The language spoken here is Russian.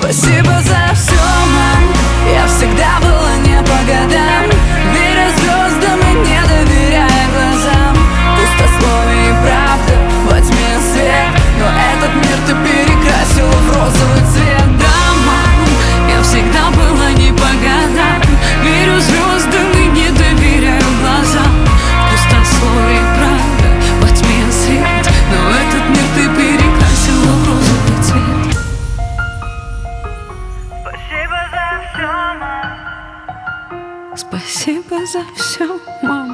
Спасибо за все, мам. Я всегда была не по годам, веря звездам и не доверяя глазам. Пустословие и правда, во тьме свет, но этот мир ты перекрасила в розовый цвет. Да, мам, я всегда была не по годам, верю звездам и не доверяю глазам. Пустословие и правда, во тьме свет, но этот мир ты перекрасила в розовый цвет. Спасибо за все, мам. Спасибо за все, мам.